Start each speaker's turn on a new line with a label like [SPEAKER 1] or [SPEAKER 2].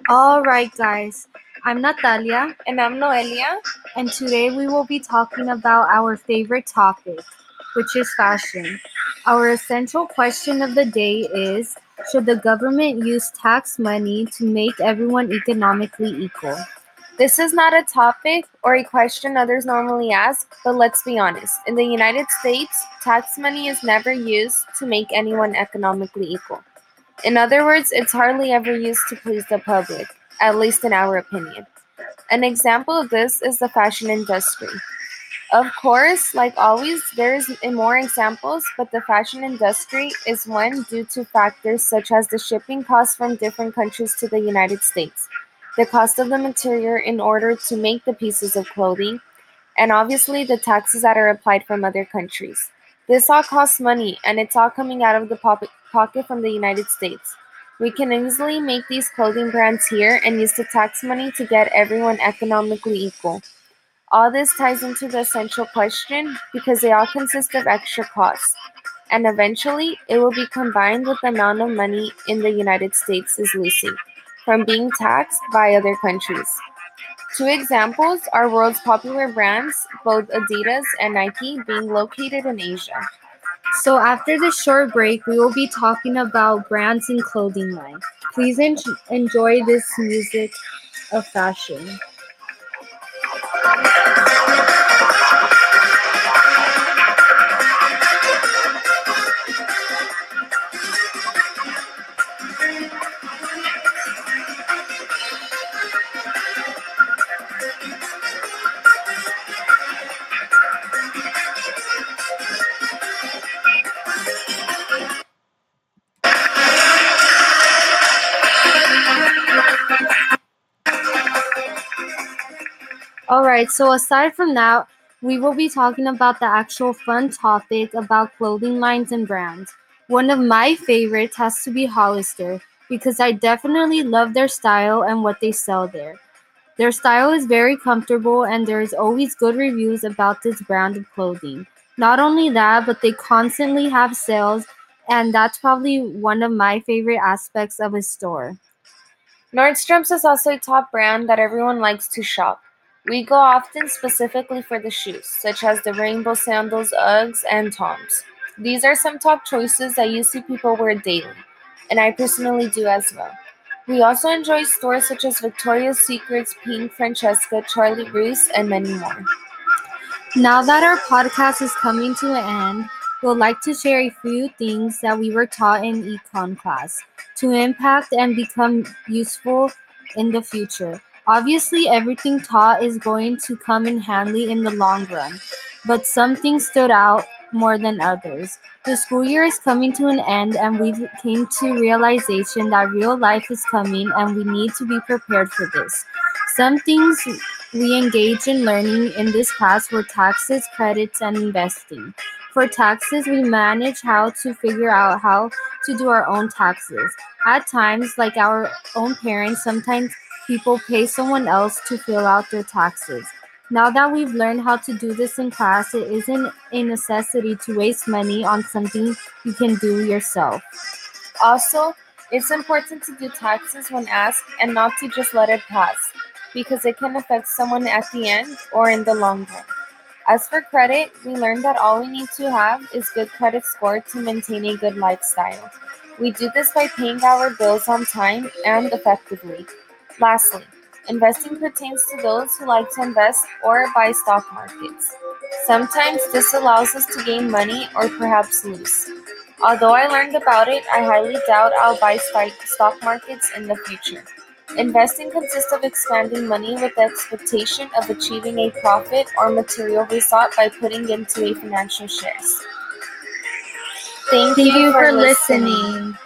[SPEAKER 1] All right, guys. I'm Natalia,
[SPEAKER 2] And I'm Noelia.
[SPEAKER 1] and today we will be talking about our favorite topic, which is fashion. Our essential question of the day is: should the government use tax money to make everyone economically equal?
[SPEAKER 2] This is not a topic or a question others normally ask, but let's be honest. In the United States, tax money is never used to make anyone economically equal. In other words, it's hardly ever used to please the public, at least in our opinion. An example of this is the fashion industry. Of course, like always, there is more examples, but the fashion industry is one due to factors such as the shipping costs from different countries to the United States, the cost of the material in order to make the pieces of clothing, and obviously the taxes that are applied from other countries. This all costs money, and it's all coming out of the pocket from the United States. We can easily make these clothing brands here and use the tax money to get everyone economically equal. All this ties into the essential question because they all consist of extra costs, and eventually it will be combined with the amount of money in the United States is losing from being taxed by other countries. Two examples are world's popular brands, both Adidas and Nike, being located in Asia.
[SPEAKER 1] So, after this short break, we will be talking about brands and clothing line. Please enjoy this music of fashion. Alright, so aside from that, we will be talking about the actual fun topic about clothing lines and brands. One of my favorites has to be Hollister because I definitely love their style and what they sell there. Their style is very comfortable and there is always good reviews about this brand of clothing. Not only that, but they constantly have sales, and that's probably one of my favorite aspects of a store.
[SPEAKER 2] Nordstrom's is also a top brand that everyone likes to shop. We go often specifically for the shoes, such as the rainbow sandals, Uggs, and Toms. These are some top choices that you see people wear daily, and I personally do as well. We also enjoy stores such as Victoria's Secrets, Pink, Francesca, Charlie Russe, and many more.
[SPEAKER 1] Now that our podcast is coming to an end, we'd like to share a few things that we were taught in econ class to impact and become useful in the future. Obviously, everything taught is going to come in handy in the long run, but some things stood out more than others. The school year is coming to an end and we came to realization that real life is coming and we need to be prepared for this. Some things we engage in learning in this class were taxes, credits, and investing. For taxes, we manage how to figure out how to do our own taxes. At times, like our own parents, sometimes people pay someone else to fill out their taxes. Now that we've learned how to do this in class, it isn't a necessity to waste money on something you can do yourself.
[SPEAKER 2] Also, it's important to do taxes when asked and not to just let it pass, because it can affect someone at the end or in the long run. As for credit, we learned that all we need to have is good credit score to maintain a good lifestyle. We do this by paying our bills on time and effectively. Lastly, investing pertains to those who like to invest or buy stock markets. Sometimes this allows us to gain money or perhaps lose. Although I learned about it, I highly doubt I'll buy stock markets in the future. Investing consists of expanding money with the expectation of achieving a profit or material result by putting into a financial shares. Thank
[SPEAKER 1] Thank
[SPEAKER 2] you
[SPEAKER 1] you
[SPEAKER 2] for
[SPEAKER 1] for
[SPEAKER 2] listening.
[SPEAKER 1] listening.